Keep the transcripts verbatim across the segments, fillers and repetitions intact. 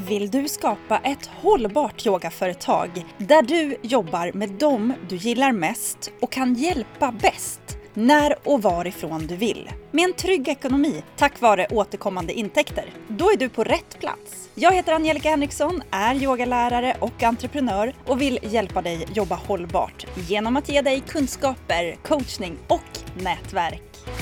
Vill du skapa ett hållbart yogaföretag där du jobbar med dem du gillar mest och kan hjälpa bäst när och varifrån du vill? Med en trygg ekonomi tack vare återkommande intäkter. Då är du på rätt plats. Jag heter Angelica Henriksson, är yogalärare och entreprenör och vill hjälpa dig jobba hållbart genom att ge dig kunskaper, coachning och nätverk.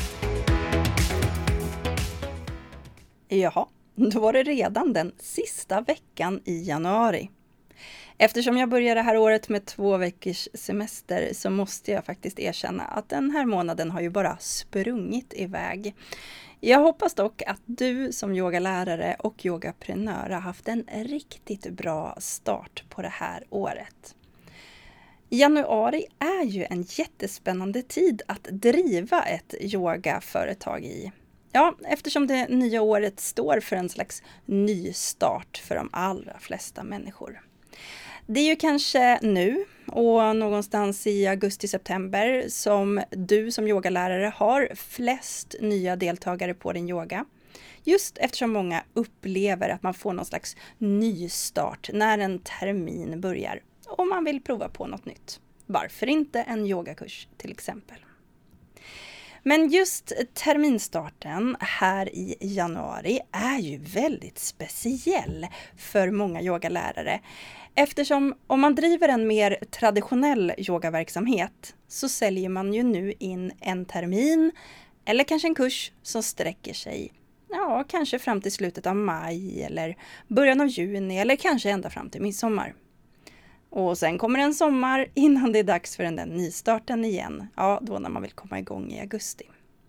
Jaha, då var det redan den sista veckan i januari. Eftersom jag börjar det här året med två veckors semester så måste jag faktiskt erkänna att den här månaden har ju bara sprungit iväg. Jag hoppas dock att du som yogalärare och yogaprenör har haft en riktigt bra start på det här året. Januari är ju en jättespännande tid att driva ett yogaföretag i. Ja, eftersom det nya året står för en slags ny start för de allra flesta människor. Det är ju kanske nu och någonstans i augusti-september som du som yogalärare har flest nya deltagare på din yoga. Just eftersom många upplever att man får någon slags ny start när en termin börjar och man vill prova på något nytt. Varför inte en yogakurs till exempel? Men just terminstarten här i januari är ju väldigt speciell för många yogalärare. Eftersom om man driver en mer traditionell yogaverksamhet så säljer man ju nu in en termin eller kanske en kurs som sträcker sig ja, kanske fram till slutet av maj eller början av juni eller kanske ända fram till midsommar. Och sen kommer en sommar innan det är dags för den där nystarten igen. Ja, då när man vill komma igång i augusti.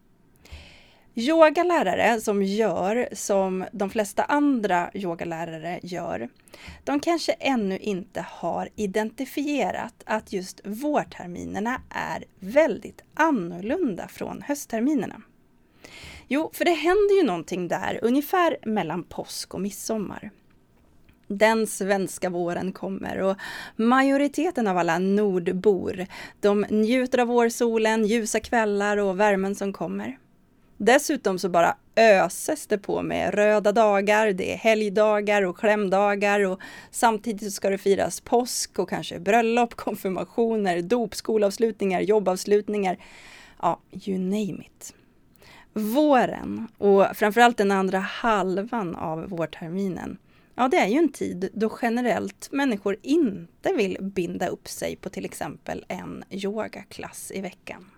Yogalärare som gör som de flesta andra yogalärare gör, de kanske ännu inte har identifierat att just vårterminerna är väldigt annorlunda från höstterminerna. Jo, för det händer ju någonting där ungefär mellan påsk och midsommar. Den svenska våren kommer och majoriteten av alla nordbor, de njuter av vårsolen, ljusa kvällar och värmen som kommer. Dessutom så bara öses det på med röda dagar, det är helgdagar och klämdagar och samtidigt så ska det firas påsk och kanske bröllop, konfirmationer, dop, skolavslutningar, jobbavslutningar, ja, you name it. Våren och framförallt den andra halvan av vårterminen, ja, det är ju en tid då generellt människor inte vill binda upp sig på till exempel en yogaklass i veckan.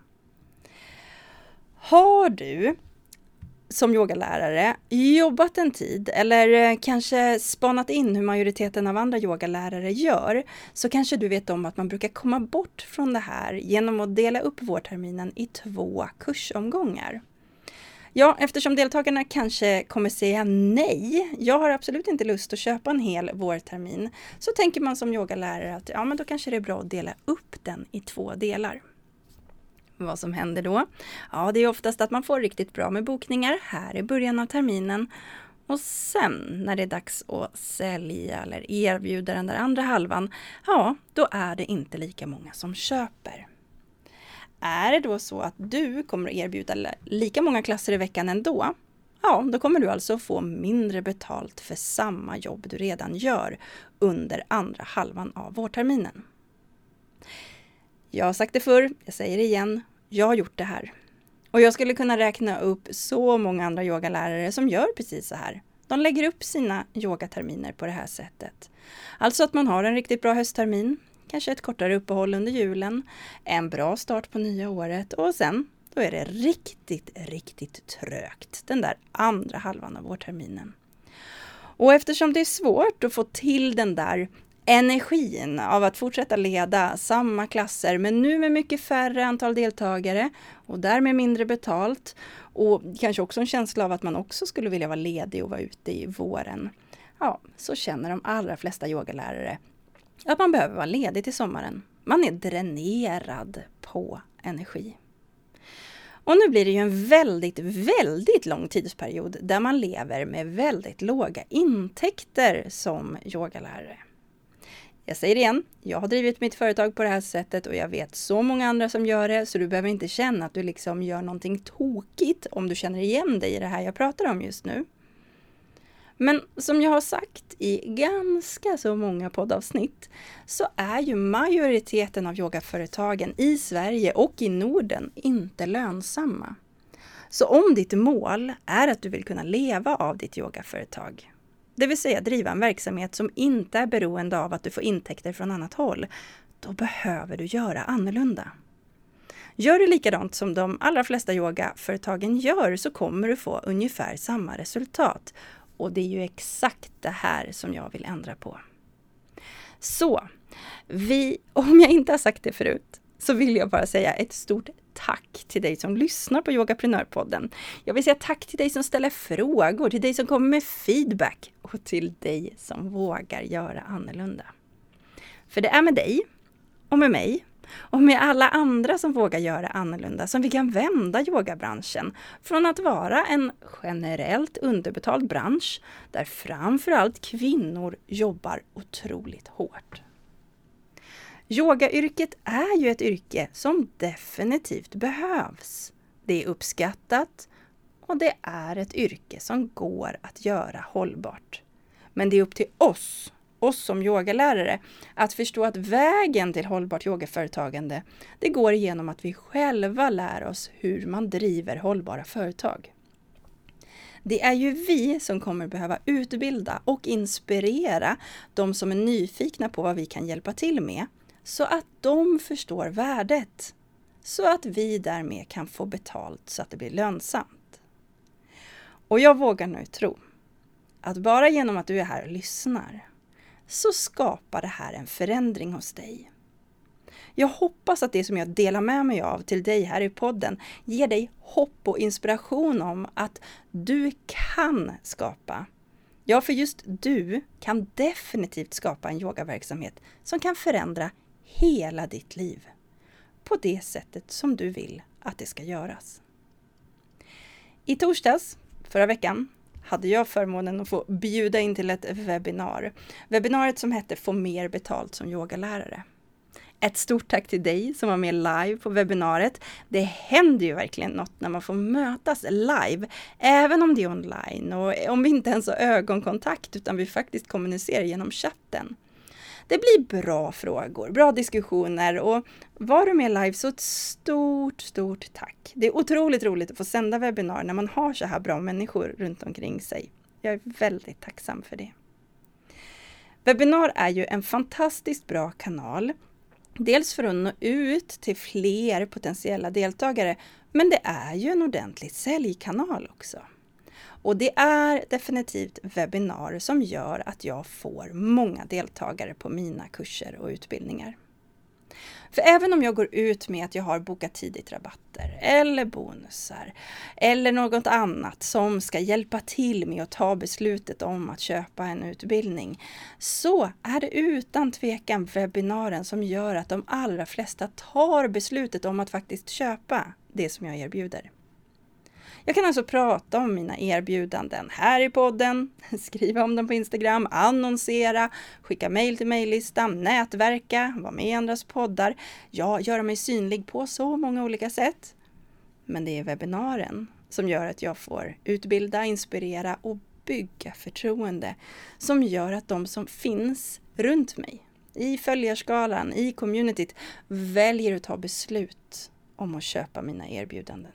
Har du som yogalärare jobbat en tid eller kanske spanat in hur majoriteten av andra yogalärare gör så kanske du vet om att man brukar komma bort från det här genom att dela upp vårterminen i två kursomgångar. Ja, eftersom deltagarna kanske kommer säga nej, jag har absolut inte lust att köpa en hel vårtermin, så tänker man som yogalärare att ja, men då kanske det är bra att dela upp den i två delar. Vad som händer då? Ja, det är oftast att man får riktigt bra med bokningar här i början av terminen och sen när det är dags att sälja eller erbjuda den där andra halvan, ja, då är det inte lika många som köper. Är det då så att du kommer att erbjuda lika många klasser i veckan ändå, ja, då kommer du alltså få mindre betalt för samma jobb du redan gör under andra halvan av vårterminen. Jag har sagt det förr, jag säger det igen, jag har gjort det här. Och jag skulle kunna räkna upp så många andra yogalärare som gör precis så här. De lägger upp sina yogaterminer på det här sättet. Alltså att man har en riktigt bra hösttermin, kanske ett kortare uppehåll under julen, en bra start på nya året och sen då är det riktigt, riktigt trögt den där andra halvan av vårterminen. Och eftersom det är svårt att få till den där energin av att fortsätta leda samma klasser men nu med mycket färre antal deltagare och därmed mindre betalt och kanske också en känsla av att man också skulle vilja vara ledig och vara ute i våren. Ja, så känner de allra flesta yogalärare att man behöver vara ledig till sommaren. Man är dränerad på energi. Och nu blir det ju en väldigt, väldigt lång tidsperiod där man lever med väldigt låga intäkter som yogalärare. Jag säger det igen, jag har drivit mitt företag på det här sättet och jag vet så många andra som gör det, så du behöver inte känna att du liksom gör någonting tokigt om du känner igen dig i det här jag pratar om just nu. Men som jag har sagt i ganska så många poddavsnitt så är ju majoriteten av yogaföretagen i Sverige och i Norden inte lönsamma. Så om ditt mål är att du vill kunna leva av ditt yogaföretag, det vill säga driva en verksamhet som inte är beroende av att du får intäkter från annat håll, då behöver du göra annorlunda. Gör du likadant som de allra flesta yogaföretagen gör så kommer du få ungefär samma resultat. Och det är ju exakt det här som jag vill ändra på. Så, vi, om jag inte har sagt det förut, så vill jag bara säga ett stort tack till dig som lyssnar på Yogaprenörpodden. Jag vill säga tack till dig som ställer frågor, till dig som kommer med feedback och till dig som vågar göra annorlunda. För det är med dig och med mig och med alla andra som vågar göra annorlunda som vi kan vända yogabranschen från att vara en generellt underbetald bransch där framförallt kvinnor jobbar otroligt hårt. Yogayrket är ju ett yrke som definitivt behövs. Det är uppskattat och det är ett yrke som går att göra hållbart. Men det är upp till oss, oss som yogalärare, att förstå att vägen till hållbart yogaföretagande, det går igenom att vi själva lär oss hur man driver hållbara företag. Det är ju vi som kommer behöva utbilda och inspirera de som är nyfikna på vad vi kan hjälpa till med, så att de förstår värdet, så att vi därmed kan få betalt så att det blir lönsamt. Och jag vågar nu tro att bara genom att du är här och lyssnar så skapar det här en förändring hos dig. Jag hoppas att det som jag delar med mig av till dig här i podden ger dig hopp och inspiration om att du kan skapa. Ja, för just du kan definitivt skapa en yogaverksamhet som kan förändra hela ditt liv på det sättet som du vill att det ska göras. I torsdags förra veckan hade jag förmånen att få bjuda in till ett webbinar. Webbinariet som hette Få mer betalt som yogalärare. Ett stort tack till dig som var med live på webbinariet. Det händer ju verkligen något när man får mötas live, även om det är online och om vi inte ens har ögonkontakt utan vi faktiskt kommunicerar genom chatten. Det blir bra frågor, bra diskussioner och var du med live så ett stort, stort tack. Det är otroligt roligt att få sända webbinar när man har så här bra människor runt omkring sig. Jag är väldigt tacksam för det. Webbinar är ju en fantastiskt bra kanal. Dels för att nå ut till fler potentiella deltagare, men det är ju en ordentlig säljkanal också. Och det är definitivt webbinar som gör att jag får många deltagare på mina kurser och utbildningar. För även om jag går ut med att jag har bokat tidigt rabatter eller bonusar eller något annat som ska hjälpa till med att ta beslutet om att köpa en utbildning, så är det utan tvekan webbinaren som gör att de allra flesta tar beslutet om att faktiskt köpa det som jag erbjuder. Jag kan alltså prata om mina erbjudanden här i podden, skriva om dem på Instagram, annonsera, skicka mejl till mejllistan, nätverka, vara med i andras poddar. Ja, göra mig synlig på så många olika sätt. Men det är webbinaren som gör att jag får utbilda, inspirera och bygga förtroende som gör att de som finns runt mig, i följarskalan, i communityt, väljer att ta beslut om att köpa mina erbjudanden.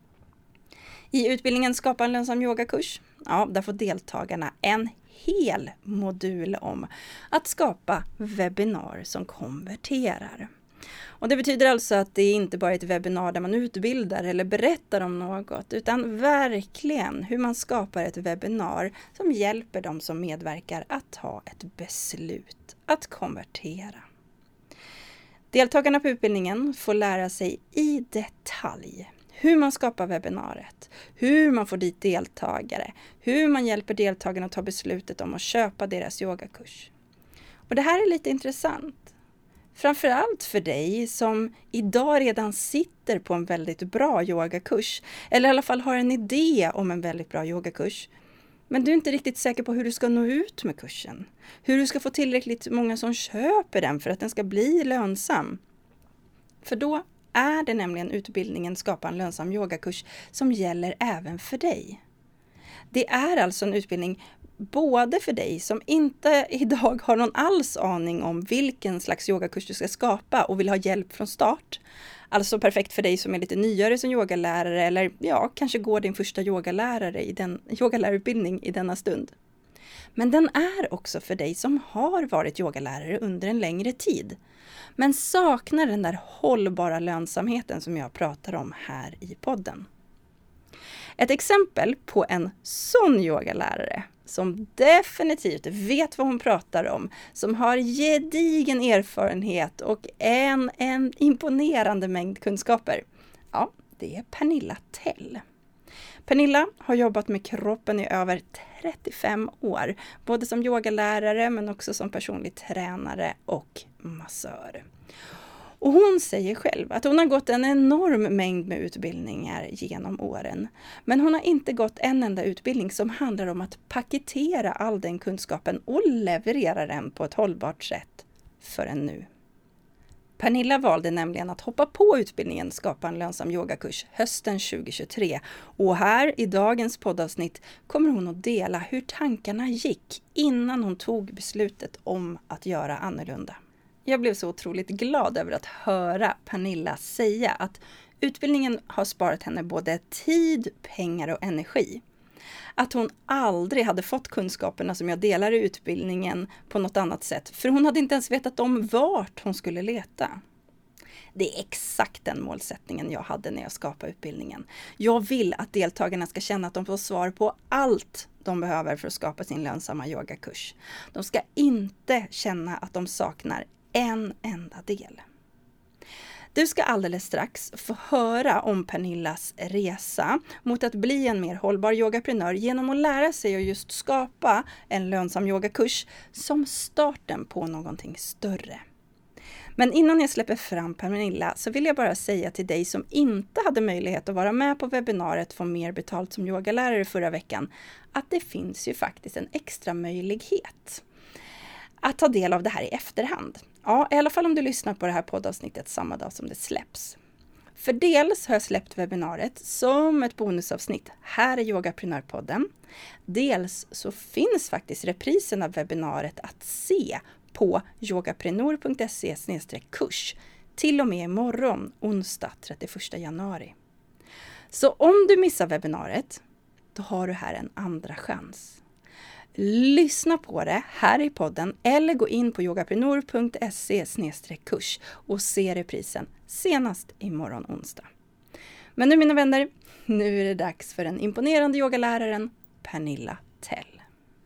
I utbildningen Skapa en lönsam yogakurs, ja, där får deltagarna en hel modul om att skapa webbinar som konverterar. Och det betyder alltså att det inte bara är ett webbinar där man utbildar eller berättar om något, utan verkligen hur man skapar ett webbinar som hjälper de som medverkar att ta ett beslut att konvertera. Deltagarna på utbildningen får lära sig i detalj hur man skapar webbinariet, hur man får dit deltagare, hur man hjälper deltagarna att ta beslutet om att köpa deras yogakurs. Och det här är lite intressant. Framförallt för dig som idag redan sitter på en väldigt bra yogakurs, eller i alla fall har en idé om en väldigt bra yogakurs. Men du är inte riktigt säker på hur du ska nå ut med kursen. Hur du ska få tillräckligt många som köper den för att den ska bli lönsam. För då är det nämligen utbildningen Skapa en lönsam yogakurs som gäller även för dig. Det är alltså en utbildning både för dig som inte idag har någon alls aning om vilken slags yogakurs du ska skapa och vill ha hjälp från start. Alltså perfekt för dig som är lite nyare som yogalärare eller ja, kanske går din första yogalärare i den, yogalärarutbildning i denna stund. Men den är också för dig som har varit yogalärare under en längre tid, men saknar den där hållbara lönsamheten som jag pratar om här i podden. Ett exempel på en sån yogalärare som definitivt vet vad hon pratar om, som har gedigen erfarenhet och en, en imponerande mängd kunskaper. Ja, det är Pernilla Tell. Pernilla har jobbat med kroppen i över trettiofem år, både som yogalärare men också som personlig tränare och massör. Och hon säger själv att hon har gått en enorm mängd med utbildningar genom åren. Men hon har inte gått en enda utbildning som handlar om att paketera all den kunskapen och leverera den på ett hållbart sätt förrän nu. Pernilla valde nämligen att hoppa på utbildningen Skapa en lönsam yogakurs hösten tjugohundratjugotre. Och här i dagens poddavsnitt kommer hon att dela hur tankarna gick innan hon tog beslutet om att göra annorlunda. Jag blev så otroligt glad över att höra Pernilla säga att utbildningen har sparat henne både tid, pengar och energi. Att hon aldrig hade fått kunskaperna som jag delar i utbildningen på något annat sätt, för hon hade inte ens vetat om vart hon skulle leta. Det är exakt den målsättningen jag hade när jag skapade utbildningen. Jag vill att deltagarna ska känna att de får svar på allt de behöver för att skapa sin lönsamma yogakurs. De ska inte känna att de saknar en enda del. Du ska alldeles strax få höra om Pernillas resa mot att bli en mer hållbar yogaprenör genom att lära sig att just skapa en lönsam yogakurs som starten på någonting större. Men innan jag släpper fram Pernilla så vill jag bara säga till dig som inte hade möjlighet att vara med på webbinariet Få mer betalt som yogalärare förra veckan att det finns ju faktiskt en extra möjlighet att ta del av det här i efterhand. Ja, i alla fall om du lyssnar på det här poddavsnittet samma dag som det släpps. För dels har jag släppt webbinariet som ett bonusavsnitt här i Yogaprenörpodden. Dels så finns faktiskt reprisen av webbinariet att se på yogaprenor punkt se slash kurs till och med imorgon, onsdag trettioförsta januari. Så om du missar webbinariet, då har du här en andra chans. Lyssna på det här i podden eller gå in på yogaprenor punkt se slash kurs och se reprisen senast imorgon onsdag. Men nu mina vänner, nu är det dags för den imponerande yogaläraren Pernilla Tell.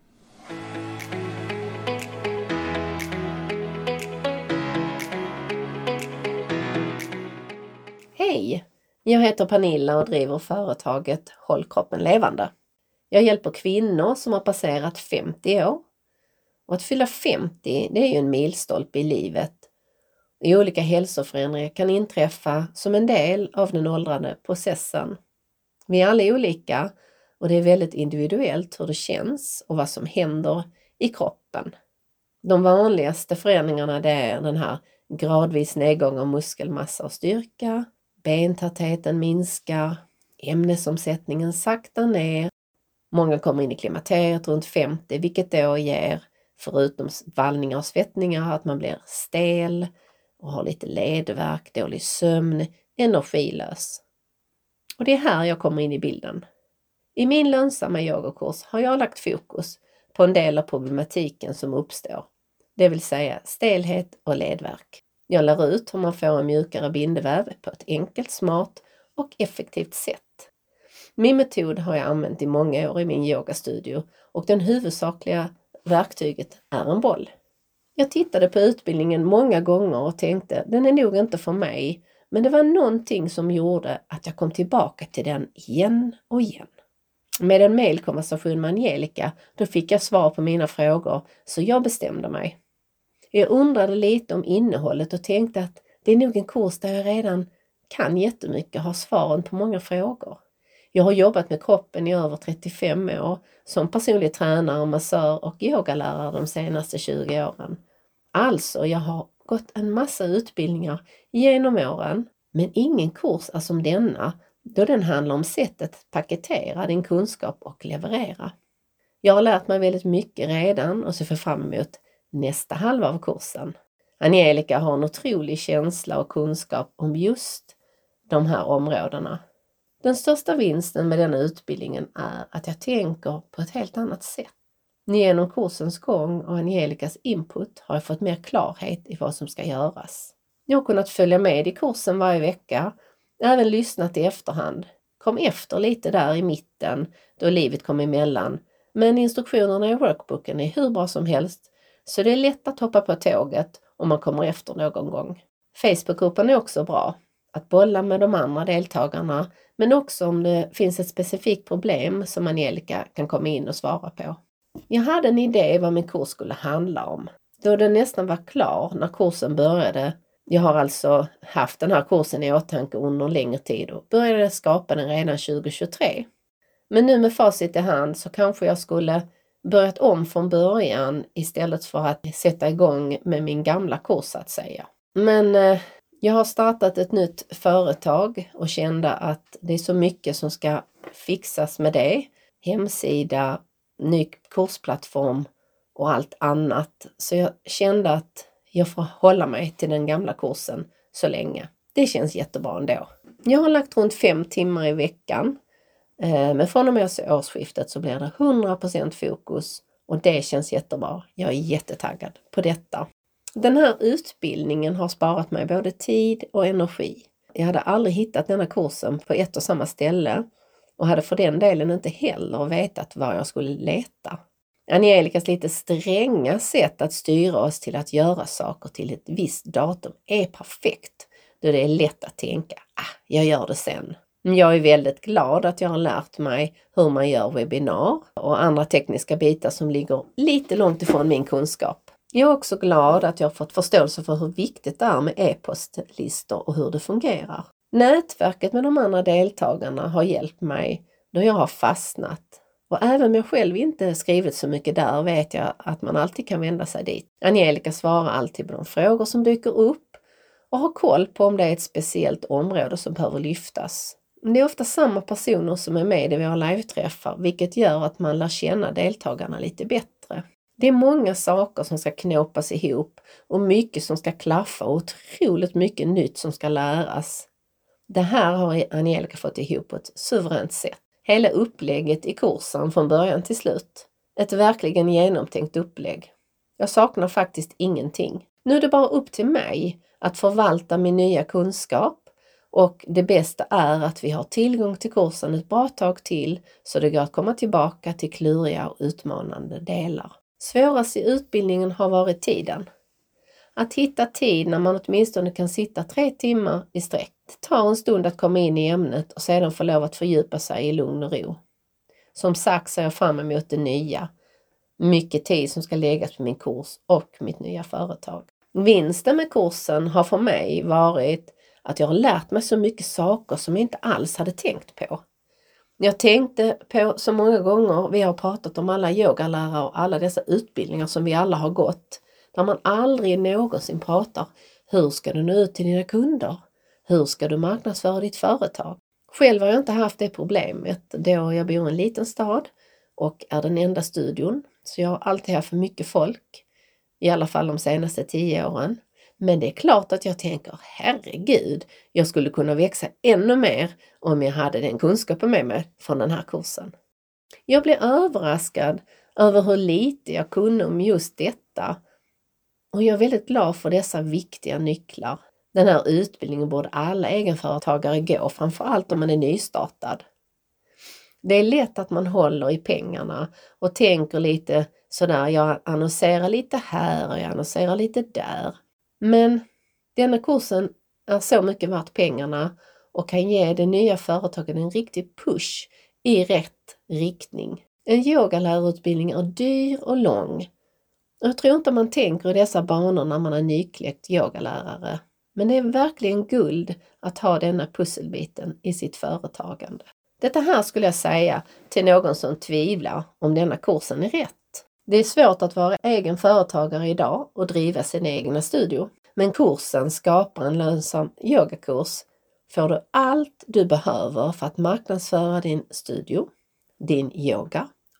Hej! Jag heter Pernilla och driver företaget Håll kroppen levande. Jag hjälper kvinnor som har passerat femtio år. Och att fylla femtio, det är ju en milstolpe i livet. Olika hälsoförändringar kan inträffa som en del av den åldrande processen. Vi är alla olika och det är väldigt individuellt hur det känns och vad som händer i kroppen. De vanligaste förändringarna det är den här gradvis nedgång av muskelmassa och styrka. Bentätheten minskar, ämnesomsättningen saktar ner. Många kommer in i klimakteriet runt femtio, vilket då ger, förutom vallningar och svettningar, att man blir stel och har lite ledvärk, dålig sömn, energilös. Och det är här jag kommer in i bilden. I min lönsamma yogakurs har jag lagt fokus på en del av problematiken som uppstår, det vill säga stelhet och ledvärk. Jag lär ut hur man får en mjukare bindeväv på ett enkelt, smart och effektivt sätt. Min metod har jag använt i många år i min yogastudio och den huvudsakliga verktyget är en boll. Jag tittade på utbildningen många gånger och tänkte, den är nog inte för mig, men det var någonting som gjorde att jag kom tillbaka till den igen och igen. Med en mejlkonversation med Angelica, då fick jag svar på mina frågor, så jag bestämde mig. Jag undrade lite om innehållet och tänkte att det är nog en kurs där jag redan kan jättemycket, har svaren på många frågor. Jag har jobbat med kroppen i över trettiofem år som personlig tränare, massör och yogalärare de senaste tjugo åren. Alltså, jag har gått en massa utbildningar genom åren, men ingen kurs är som denna, då den handlar om sättet att paketera din kunskap och leverera. Jag har lärt mig väldigt mycket redan och så får fram emot nästa halva av kursen. Angelica har en otrolig känsla och kunskap om just de här områdena. Den största vinsten med denna utbildningen är att jag tänker på ett helt annat sätt. Genom kursens gång och Angelicas input har jag fått mer klarhet i vad som ska göras. Jag har kunnat följa med i kursen varje vecka, även lyssnat i efterhand. Kom efter lite där i mitten då livet kom emellan, men instruktionerna i workbooken är hur bra som helst, så det är lätt att hoppa på tåget om man kommer efter någon gång. Facebookgruppen är också bra, att bolla med de andra deltagarna, men också om det finns ett specifikt problem som Angelica kan komma in och svara på. Jag hade en idé vad min kurs skulle handla om. Då den nästan var klar när kursen började, jag har alltså haft den här kursen i åtanke under en längre tid och började skapa den redan tjugo tjugotre. Men nu med facit i hand så kanske jag skulle börjat om från början istället för att sätta igång med min gamla kurs så att säga. Men eh, jag har startat ett nytt företag och kände att det är så mycket som ska fixas med det. Hemsida, ny kursplattform och allt annat. Så jag kände att jag får hålla mig till den gamla kursen så länge. Det känns jättebra ändå. Jag har lagt runt fem timmar i veckan. Men från och med årsskiftet så blir det hundra procent fokus. Och det känns jättebra. Jag är jättetaggad på detta. Den här utbildningen har sparat mig både tid och energi. Jag hade aldrig hittat denna kursen på ett och samma ställe. Och hade för den delen inte heller vetat var jag skulle leta. Angelicas lite stränga sätt att styra oss till att göra saker till ett visst datum är perfekt. Då det är lätt att tänka, ah, jag gör det sen. Men jag är väldigt glad att jag har lärt mig hur man gör webbinar och andra tekniska bitar som ligger lite långt ifrån min kunskap. Jag är också glad att jag har fått förståelse för hur viktigt det är med e-postlistor och hur det fungerar. Nätverket med de andra deltagarna har hjälpt mig då jag har fastnat. Och även om jag själv inte skrivit så mycket där vet jag att man alltid kan vända sig dit. Angelica svarar alltid på de frågor som dyker upp och har koll på om det är ett speciellt område som behöver lyftas. Det är ofta samma personer som är med i våra live-träffar, vilket gör att man lär känna deltagarna lite bättre. Det är många saker som ska knåpas ihop och mycket som ska klaffa och otroligt mycket nytt som ska läras. Det här har Angelica fått ihop på ett suveränt sätt. Hela upplägget i kursen från början till slut. Ett verkligen genomtänkt upplägg. Jag saknar faktiskt ingenting. Nu är det bara upp till mig att förvalta min nya kunskap. Och det bästa är att vi har tillgång till kursen ett bra tag till så det går att komma tillbaka till kluriga och utmanande delar. Svårast i utbildningen har varit tiden. Att hitta tid när man åtminstone kan sitta tre timmar i sträck. Det tar en stund att komma in i ämnet och sedan få lov att fördjupa sig i lugn och ro. Som sagt ser jag fram emot det nya. Mycket tid som ska läggas på min kurs och mitt nya företag. Vinsten med kursen har för mig varit att jag har lärt mig så mycket saker som jag inte alls hade tänkt på. Jag tänkte på så många gånger, vi har pratat om alla yogalärare och alla dessa utbildningar som vi alla har gått. Där man aldrig någonsin pratar, hur ska du nå ut till dina kunder? Hur ska du marknadsföra ditt företag? Själv har jag inte haft det problemet då jag bor i en liten stad och är den enda studion. Så jag har alltid haft för mycket folk, i alla fall de senaste tio åren. Men det är klart att jag tänker, herregud, jag skulle kunna växa ännu mer om jag hade den kunskapen med mig från den här kursen. Jag blev överraskad över hur lite jag kunde om just detta. Och jag är väldigt glad för dessa viktiga nycklar. Den här utbildningen borde alla egenföretagare gå, framförallt om man är nystartad. Det är lätt att man håller i pengarna och tänker lite sådär, jag annonserar lite här och jag annonserar lite där. Men denna kursen är så mycket värt pengarna och kan ge det nya företaget en riktig push i rätt riktning. En yogalärarutbildning är dyr och lång. Jag tror inte man tänker i dessa banor när man är nykläckt yogalärare. Men det är verkligen guld att ha denna pusselbiten i sitt företagande. Detta här skulle jag säga till någon som tvivlar om denna kursen är rätt. Det är svårt att vara egen företagare idag och driva sin egna studio. Men kursen Skapa en lönsam yogakurs får du allt du behöver för att marknadsföra din studio, din yoga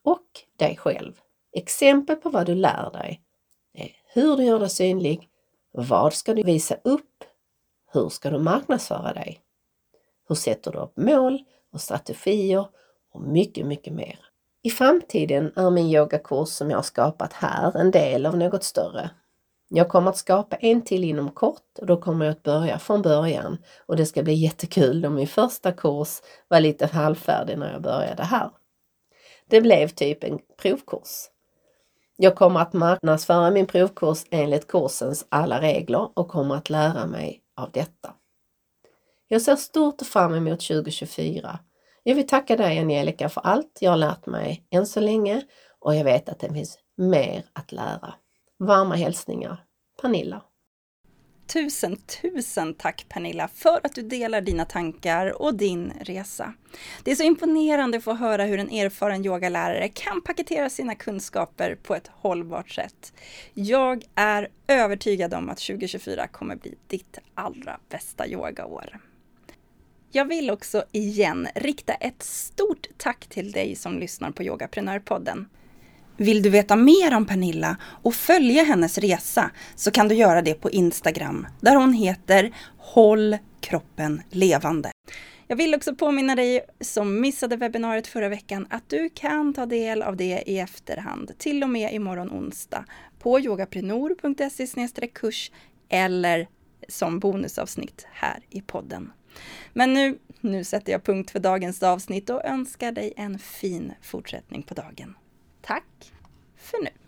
och dig själv. Exempel på vad du lär dig är hur du gör dig synlig, vad ska du visa upp, hur ska du marknadsföra dig, hur sätter du upp mål och strategier och mycket, mycket mer. I framtiden är min yogakurs som jag har skapat här en del av något större. Jag kommer att skapa en till inom kort och då kommer jag att börja från början och det ska bli jättekul då min första kurs var lite halvfärdig när jag började här. Det blev typ en provkurs. Jag kommer att marknadsföra min provkurs enligt kursens alla regler och kommer att lära mig av detta. Jag ser stort fram emot tjugo tjugofyra. Jag vill tacka dig Angelica för allt jag har lärt mig än så länge och jag vet att det finns mer att lära. Varma hälsningar, Pernilla. Tusen, tusen tack Pernilla för att du delar dina tankar och din resa. Det är så imponerande att få höra hur en erfaren yogalärare kan paketera sina kunskaper på ett hållbart sätt. Jag är övertygad om att tjugo tjugofyra kommer bli ditt allra bästa yogaår. Jag vill också igen rikta ett stort tack till dig som lyssnar på Yogaprenörpodden. Vill du veta mer om Pernilla och följa hennes resa så kan du göra det på Instagram där hon heter Håll kroppen levande. Jag vill också påminna dig som missade webbinariet förra veckan att du kan ta del av det i efterhand till och med imorgon onsdag på yogaprenor punkt se slash kurs eller som bonusavsnitt här i podden. Men nu, nu sätter jag punkt för dagens avsnitt och önskar dig en fin fortsättning på dagen. Tack för nu!